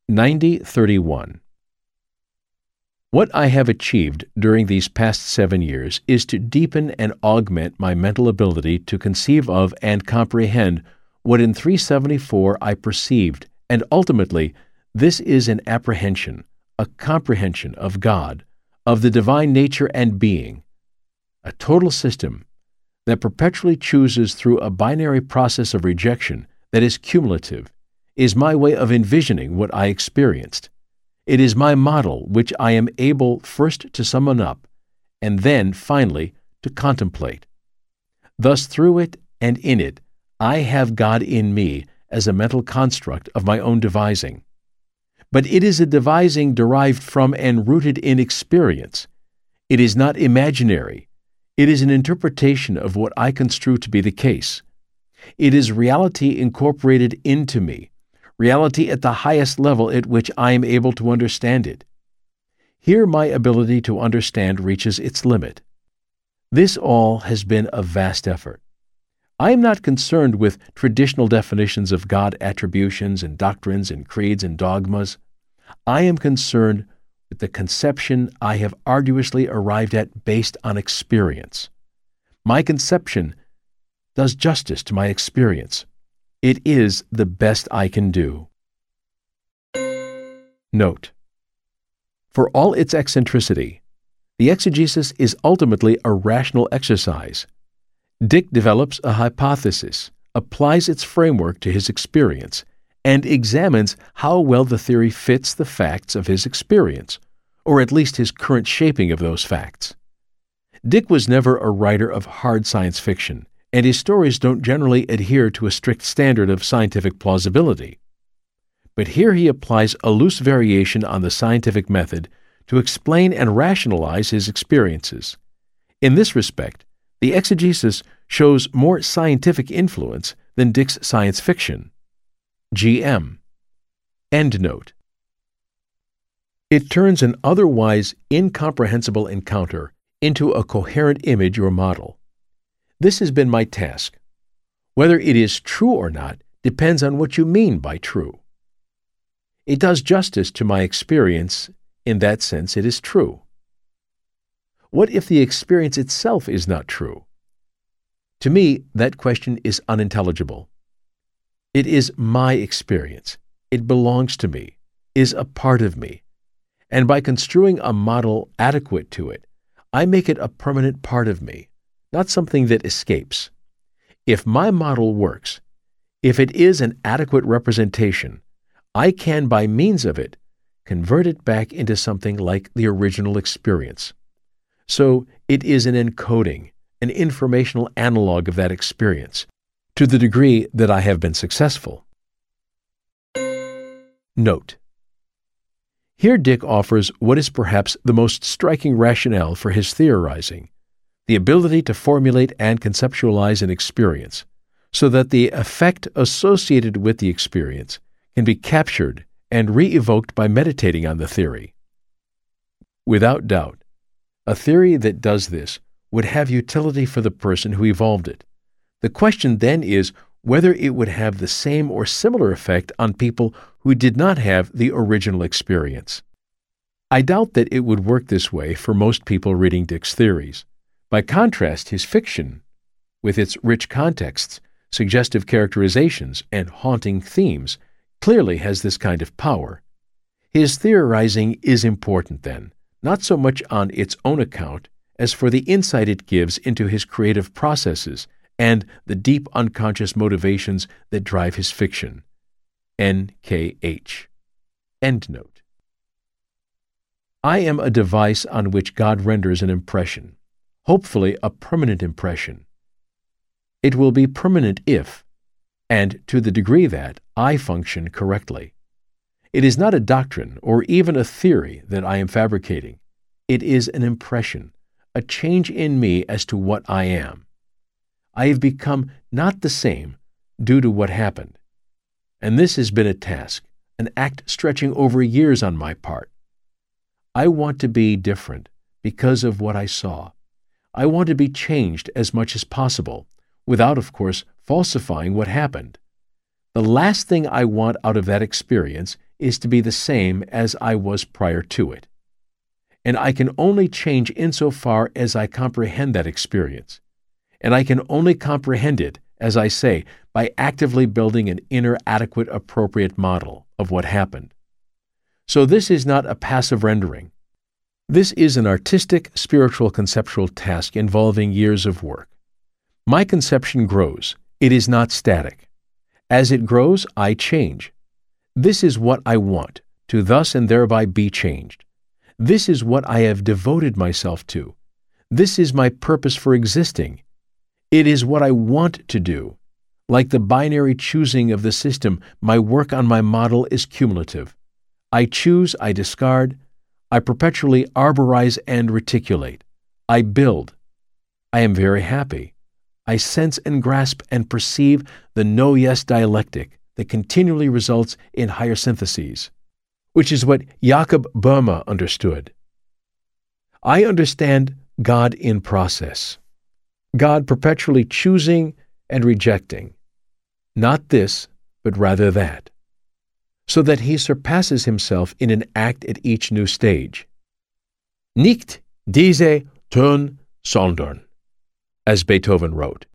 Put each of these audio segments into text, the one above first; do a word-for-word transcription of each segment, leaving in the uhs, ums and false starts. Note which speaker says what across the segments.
Speaker 1: ninety thirty-one. What I have achieved during these past seven years is to deepen and augment my mental ability to conceive of and comprehend what in three seventy-four I perceived, and ultimately, this is an apprehension, a comprehension of God, of the divine nature and being, a total system that perpetually chooses through a binary process of rejection that is cumulative, is my way of envisioning what I experienced. It is my model which I am able first to summon up, and then, finally, to contemplate. Thus, through it and in it, I have God in me as a mental construct of my own devising. But it is a devising derived from and rooted in experience. It is not imaginary. It is an interpretation of what I construe to be the case. It is reality incorporated into me, reality at the highest level at which I am able to understand it. Here my ability to understand reaches its limit. This all has been a vast effort. I am not concerned with traditional definitions of God attributions and doctrines and creeds and dogmas. I am concerned with the conception I have arduously arrived at based on experience. My conception does justice to my experience. It is the best I can do. Note: for all its eccentricity, the exegesis is ultimately a rational exercise. Dick develops a hypothesis, applies its framework to his experience, and examines how well the theory fits the facts of his experience, or at least his current shaping of those facts. Dick was never a writer of hard science fiction, and his stories don't generally adhere to a strict standard of scientific plausibility. But here he applies a loose variation on the scientific method to explain and rationalize his experiences. In this respect, the exegesis shows more scientific influence than Dick's science fiction. G M. Endnote. It turns an otherwise incomprehensible encounter into a coherent image or model. This has been my task. Whether it is true or not depends on what you mean by true. It does justice to my experience. In that sense, it is true. What if the experience itself is not true? To me, that question is unintelligible. It is my experience. It belongs to me, is a part of me, and by construing a model adequate to it, I make it a permanent part of me, not something that escapes. If my model works, if it is an adequate representation, I can, by means of it, convert it back into something like the original experience. So it is an encoding, an informational analog of that experience, to the degree that I have been successful. Note: here Dick offers what is perhaps the most striking rationale for his theorizing, the ability to formulate and conceptualize an experience, so that the effect associated with the experience can be captured and re-evoked by meditating on the theory. Without doubt, a theory that does this would have utility for the person who evolved it. The question then is whether it would have the same or similar effect on people who did not have the original experience. I doubt that it would work this way for most people reading Dick's theories. By contrast, his fiction, with its rich contexts, suggestive characterizations, and haunting themes, clearly has this kind of power. His theorizing is important, then, not so much on its own account as for the insight it gives into his creative processes and the deep unconscious motivations that drive his fiction. N K H. Endnote. I am a device on which God renders an impression, hopefully a permanent impression. It will be permanent if, and to the degree that, I function correctly. It is not a doctrine or even a theory that I am fabricating. It is an impression, a change in me as to what I am. I have become not the same due to what happened. And this has been a task, an act stretching over years on my part. I want to be different because of what I saw. I want to be changed as much as possible, without, of course, falsifying what happened. The last thing I want out of that experience is to be the same as I was prior to it. And I can only change insofar as I comprehend that experience. And I can only comprehend it, as I say, by actively building an inner adequate appropriate model of what happened. So this is not a passive rendering. This is an artistic, spiritual, conceptual task involving years of work. My conception grows. It is not static. As it grows, I change. This is what I want, to thus and thereby be changed. This is what I have devoted myself to. This is my purpose for existing. It is what I want to do. Like the binary choosing of the system, my work on my model is cumulative. I choose, I discard, I perpetually arborize and reticulate. I build. I am very happy. I sense and grasp and perceive the no-yes dialectic that continually results in higher syntheses, which is what Jakob Böhme understood. I understand God in process, God perpetually choosing and rejecting, not this, but rather that, so that he surpasses himself in an act at each new stage. Nicht diese Ton, sondern, as Beethoven wrote.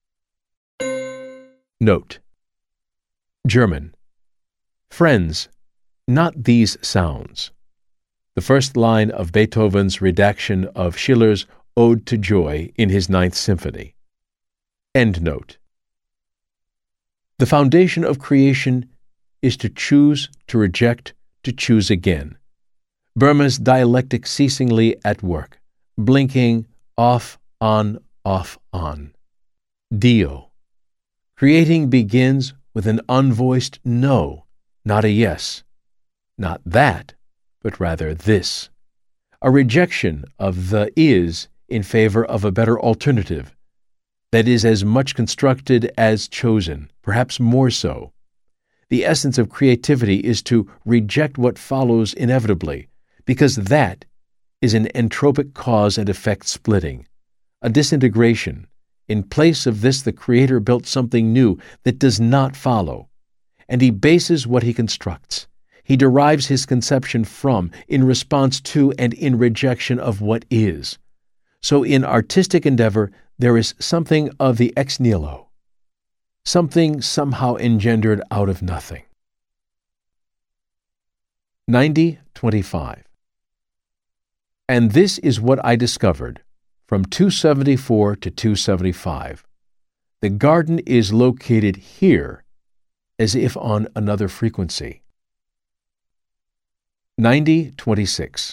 Speaker 1: Note: German. Friends, not these sounds. The first line of Beethoven's redaction of Schiller's Ode to Joy in his Ninth Symphony. End note. The foundation of creation is to choose, to reject, to choose again. Böhme's dialectic ceasingly at work, blinking off, on, off, on. Dio. Creating begins with an unvoiced no, not a yes. Not that, but rather this. A rejection of the is in favor of a better alternative that is as much constructed as chosen, perhaps more so. The essence of creativity is to reject what follows inevitably, because that is an entropic cause and effect splitting, a disintegration. In place of this, the Creator built something new that does not follow, and he bases what he constructs. He derives his conception from, in response to, and in rejection of what is. So in artistic endeavor, there is something of the ex nihilo, something somehow engendered out of nothing. ninety twenty-five. And this is what I discovered, from two seventy-four to two seventy-five. The garden is located here, as if on another frequency. ninety twenty-six.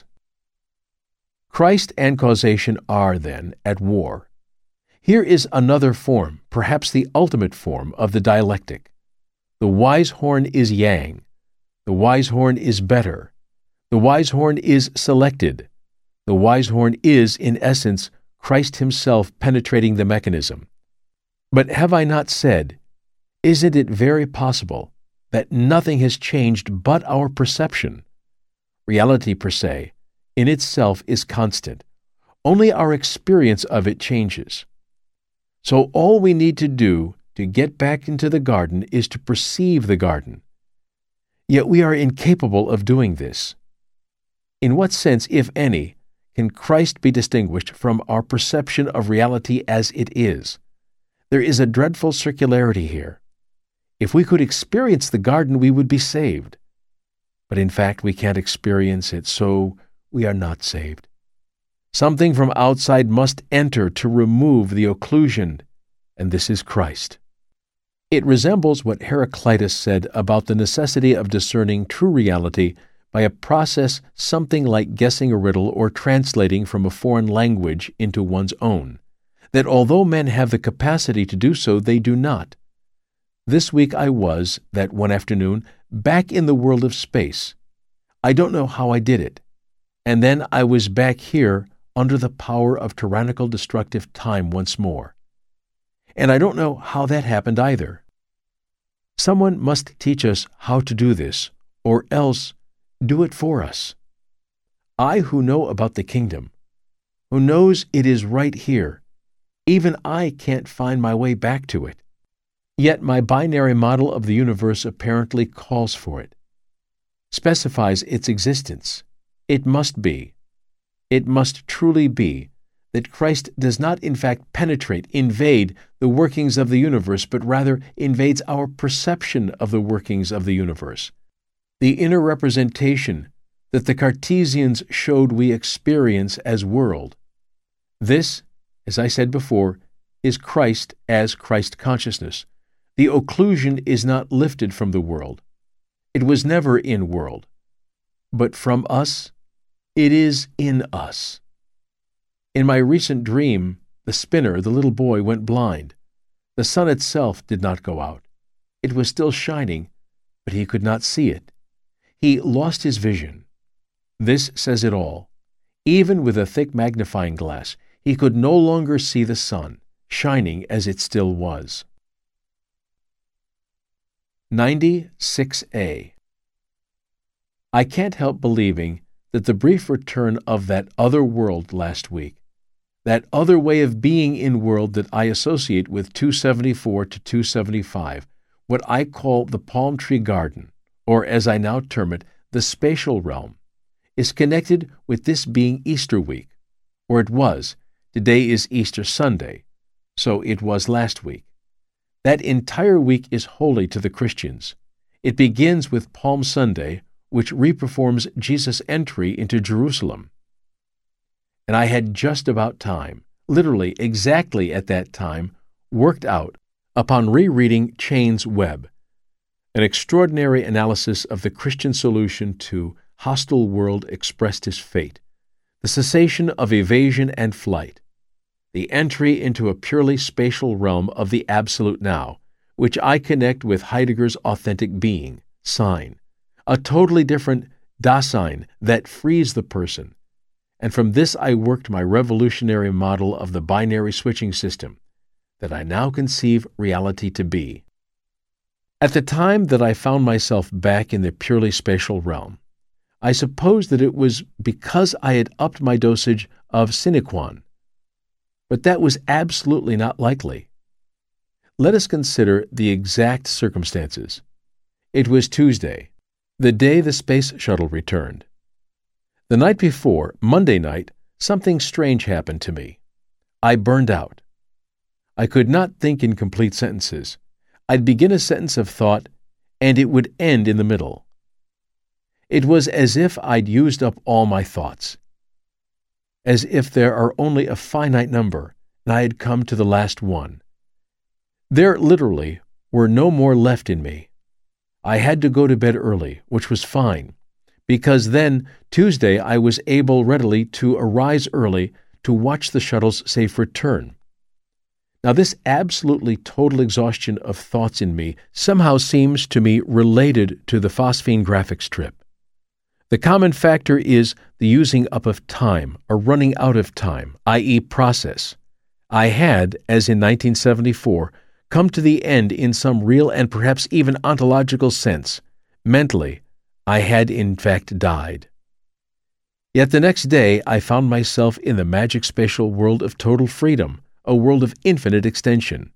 Speaker 1: Christ and causation are, then, at war. Here is another form, perhaps the ultimate form, of the dialectic. The wise horn is yang. The wise horn is better. The wise horn is selected. The wise horn is, in essence, Christ himself penetrating the mechanism. But have I not said, isn't it very possible that nothing has changed but our perception? Reality per se, in itself, is constant. Only our experience of it changes. So all we need to do to get back into the garden is to perceive the garden. Yet we are incapable of doing this. In what sense, if any, can Christ be distinguished from our perception of reality as it is? There is a dreadful circularity here. If we could experience the garden, we would be saved. But in fact, we can't experience it, so we are not saved. Something from outside must enter to remove the occlusion, and this is Christ. It resembles what Heraclitus said about the necessity of discerning true reality by a process something like guessing a riddle or translating from a foreign language into one's own, that although men have the capacity to do so, they do not. This week I was, that one afternoon, back in the world of space. I don't know how I did it. And then I was back here under the power of tyrannical destructive time once more. And I don't know how that happened either. Someone must teach us how to do this, or else do it for us. I who know about the kingdom, who knows it is right here, even I can't find my way back to it. Yet my binary model of the universe apparently calls for it. specifies its existence. It must be. It must truly be that Christ does not in fact penetrate, invade the workings of the universe, but rather invades our perception of the workings of the universe. The inner representation that the Cartesians showed we experience as world. This, as I said before, is Christ as Christ consciousness. The occlusion is not lifted from the world. It was never in world. But from us, it is in us. In my recent dream, the spinner, the little boy, went blind. The sun itself did not go out. It was still shining, but he could not see it. He lost his vision. This says it all. Even with a thick magnifying glass, he could no longer see the sun, shining as it still was. ninety-six A. I can't help believing that the brief return of that other world last week, that other way of being in world that I associate with two seventy-four to two seventy-five, what I call the palm tree garden, or as I now term it, the spatial realm, is connected with this being Easter week, or it was. Today is Easter Sunday, so it was last week. That entire week is holy to the Christians. It begins with Palm Sunday, which reperforms Jesus' entry into Jerusalem. And I had just about time, literally exactly at that time, worked out, upon rereading Chain's Web, an extraordinary analysis of the Christian solution to hostile world expressed as fate, the cessation of evasion and flight, the entry into a purely spatial realm of the absolute now, which I connect with Heidegger's authentic being, sign, a totally different Dasein that frees the person. And from this I worked my revolutionary model of the binary switching system that I now conceive reality to be. At the time that I found myself back in the purely spatial realm, I suppose that it was because I had upped my dosage of Sinequan. But that was absolutely not likely. Let us consider the exact circumstances. It was Tuesday, the day the space shuttle returned. The night before, Monday night, something strange happened to me. I burned out. I could not think in complete sentences. I'd begin a sentence of thought, and it would end in the middle. It was as if I'd used up all my thoughts, as if there are only a finite number, and I had come to the last one. There literally were no more left in me. I had to go to bed early, which was fine, because then, Tuesday, I was able readily to arise early to watch the shuttle's safe return. Now, this absolutely total exhaustion of thoughts in me somehow seems to me related to the phosphine graphics trip. The common factor is the using up of time, a running out of time, that is process. I had, as in nineteen seventy-four, come to the end in some real and perhaps even ontological sense. Mentally, I had in fact died. Yet the next day I found myself in the magic spatial world of total freedom, a world of infinite extension.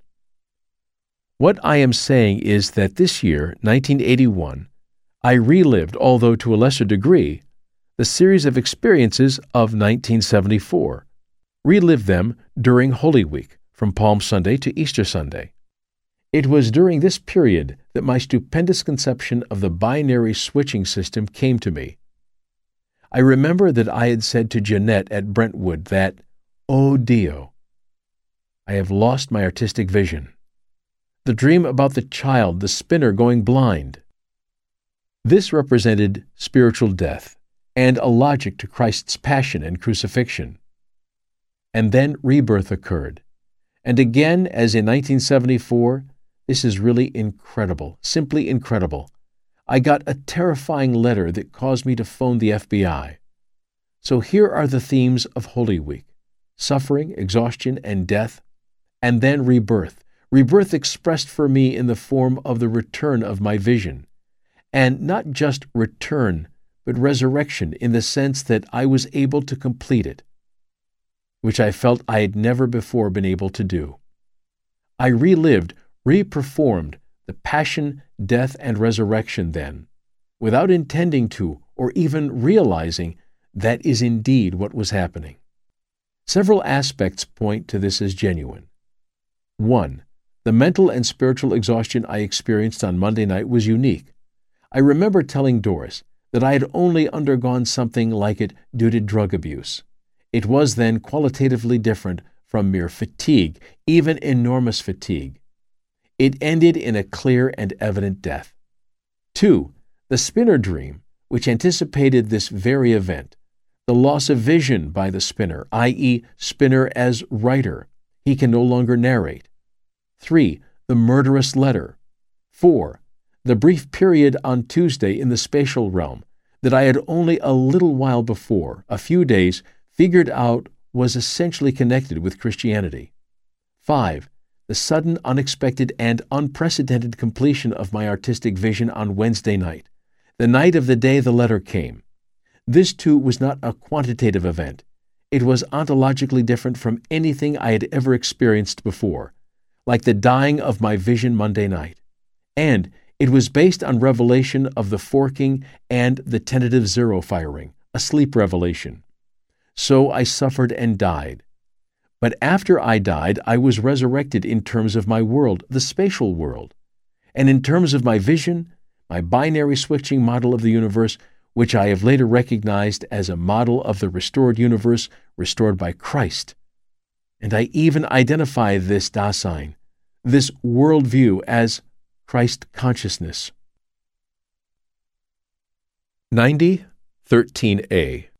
Speaker 1: What I am saying is that this year, nineteen eighty-one, I relived, although to a lesser degree, the series of experiences of nineteen seventy-four, relived them during Holy Week, from Palm Sunday to Easter Sunday. It was during this period that my stupendous conception of the binary switching system came to me. I remember that I had said to Jeanette at Brentwood that, "Oh Dio, I have lost my artistic vision." The dream about the child, the spinner going blind. This represented spiritual death and a logic to Christ's passion and crucifixion. And then rebirth occurred. And again, as in nineteen seventy-four, this is really incredible, simply incredible. I got a terrifying letter that caused me to phone the F B I. So here are the themes of Holy Week: suffering, exhaustion, and death, and then rebirth. Rebirth expressed for me in the form of the return of my vision. And not just return, but resurrection in the sense that I was able to complete it, which I felt I had never before been able to do. I relived, reperformed the passion, death, and resurrection then, without intending to or even realizing that is indeed what was happening. Several aspects point to this as genuine. One, the mental and spiritual exhaustion I experienced on Monday night was unique. I remember telling Doris that I had only undergone something like it due to drug abuse. It was then qualitatively different from mere fatigue, even enormous fatigue. It ended in a clear and evident death. Two, the spinner dream, which anticipated this very event, the loss of vision by the spinner, that is, spinner as writer. He can no longer narrate. Three, the murderous letter. Four, the brief period on Tuesday in the spatial realm that I had only a little while before, a few days, figured out was essentially connected with Christianity. Five, the sudden, unexpected, and unprecedented completion of my artistic vision on Wednesday night, the night of the day the letter came. This, too, was not a quantitative event. It was ontologically different from anything I had ever experienced before, like the dying of my vision Monday night. And it was based on revelation of the forking and the tentative zero firing, a sleep revelation. So I suffered and died. But after I died, I was resurrected in terms of my world, the spatial world, and in terms of my vision, my binary switching model of the universe, which I have later recognized as a model of the restored universe restored by Christ. And I even identify this Dasein, this worldview, as Christ consciousness. ninety, thirteen a.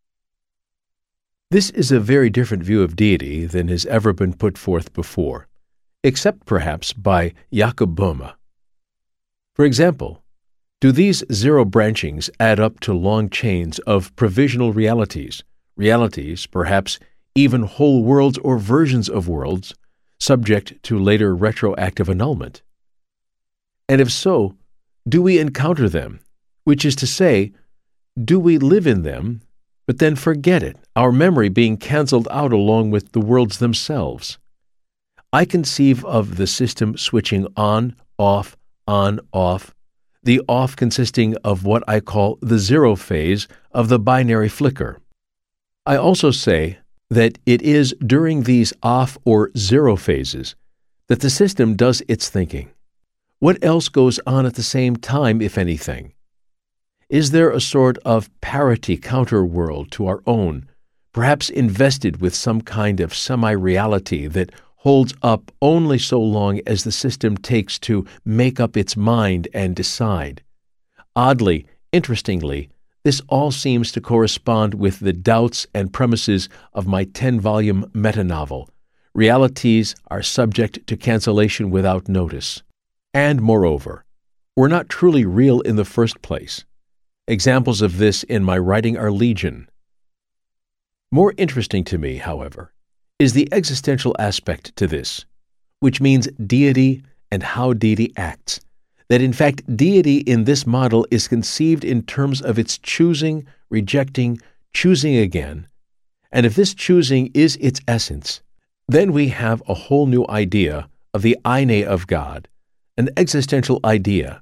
Speaker 1: This is a very different view of deity than has ever been put forth before, except perhaps by Jakob Böhme. For example, do these zero branchings add up to long chains of provisional realities, realities, perhaps even whole worlds or versions of worlds, subject to later retroactive annulment? And if so, do we encounter them, which is to say, do we live in them, but then forget it, our memory being cancelled out along with the worlds themselves? I conceive of the system switching on, off, on, off, the off consisting of what I call the zero phase of the binary flicker. I also say that it is during these off or zero phases that the system does its thinking. What else goes on at the same time, if anything? Is there a sort of parity counter-world to our own, perhaps invested with some kind of semi-reality that holds up only so long as the system takes to make up its mind and decide? Oddly, interestingly, this all seems to correspond with the doubts and premises of my ten-volume meta-novel, Realities Are Subject to Cancellation Without Notice. And, moreover, were not truly real in the first place. Examples of this in my writing are legion. More interesting to me, however, is the existential aspect to this, which means deity and how deity acts, that in fact deity in this model is conceived in terms of its choosing, rejecting, choosing again, and if this choosing is its essence, then we have a whole new idea of the Eine of God, an existential idea.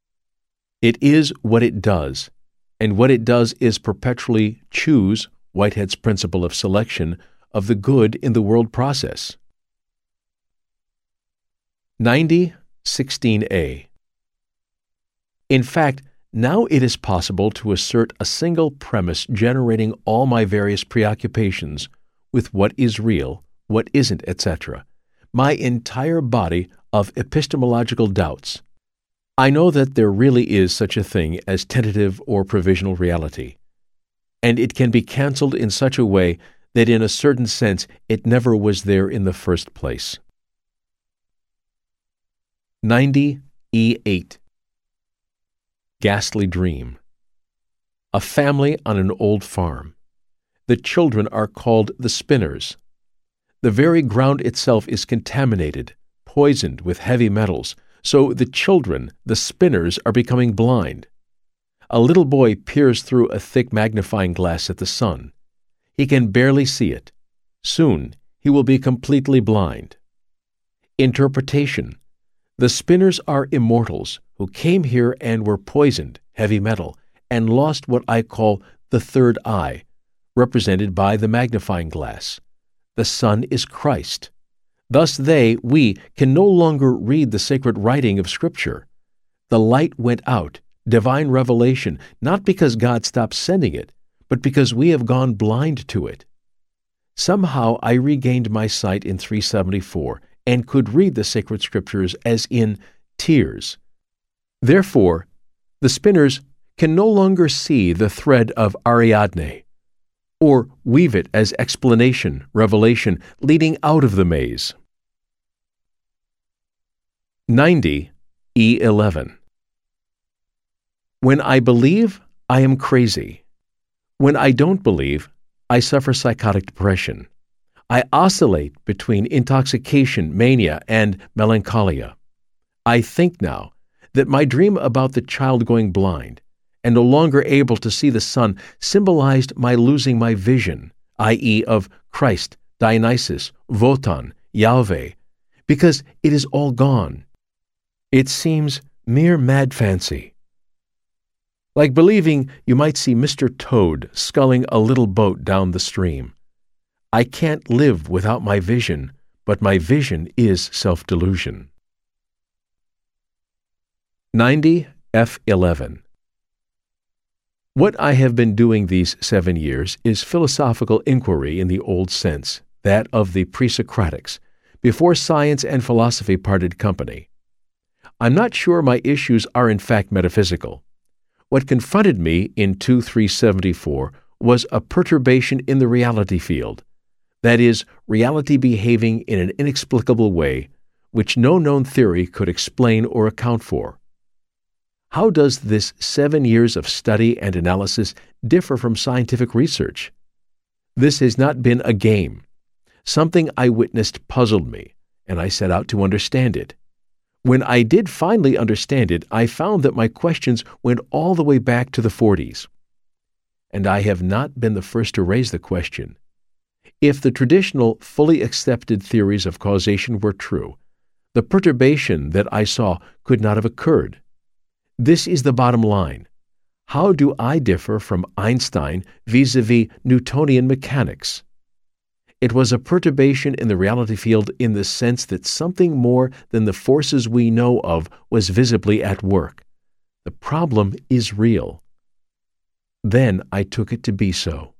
Speaker 1: It is what it does, and what it does is perpetually choose Whitehead's principle of selection of the good in the world process. ninety, sixteen a. In fact, now it is possible to assert a single premise generating all my various preoccupations with what is real, what isn't, et cetera, my entire body of epistemological doubts. I know that there really is such a thing as tentative or provisional reality, and it can be cancelled in such a way that in a certain sense it never was there in the first place. ninety E eight. Ghastly dream. A family on an old farm. The children are called the spinners. The very ground itself is contaminated, poisoned with heavy metals, so the children, the spinners, are becoming blind. A little boy peers through a thick magnifying glass at the sun. He can barely see it. Soon he will be completely blind. Interpretation. The spinners are immortals who came here and were poisoned, heavy metal, and lost what I call the third eye, represented by the magnifying glass. The Son is Christ. Thus they, we, can no longer read the sacred writing of Scripture. The light went out, divine revelation, not because God stopped sending it, but because we have gone blind to it. Somehow I regained my sight in three seventy-four and could read the sacred Scriptures as in tears. Therefore, the spinners can no longer see the thread of Ariadne, or weave it as explanation, revelation, leading out of the maze. ninety E eleven. When I believe, I am crazy. When I don't believe, I suffer psychotic depression. I oscillate between intoxication, mania, and melancholia. I think now that my dream about the child going blind and no longer able to see the sun symbolized my losing my vision, that is of Christ, Dionysus, Wotan, Yahweh, because it is all gone. It seems mere mad fancy. Like believing you might see Mister Toad sculling a little boat down the stream. I can't live without my vision, but my vision is self-delusion. ninety F eleven. What I have been doing these seven years is philosophical inquiry in the old sense, that of the pre-Socratics, before science and philosophy parted company. I'm not sure my issues are in fact metaphysical. What confronted me in two three seventy-four was a perturbation in the reality field, that is, reality behaving in an inexplicable way, which no known theory could explain or account for. How does this seven years of study and analysis differ from scientific research? This has not been a game. Something I witnessed puzzled me, and I set out to understand it. When I did finally understand it, I found that my questions went all the way back to the forties. And I have not been the first to raise the question. If the traditional, fully accepted theories of causation were true, the perturbation that I saw could not have occurred. This is the bottom line. How do I differ from Einstein vis-a-vis Newtonian mechanics? It was a perturbation in the reality field in the sense that something more than the forces we know of was visibly at work. The problem is real. Then I took it to be so.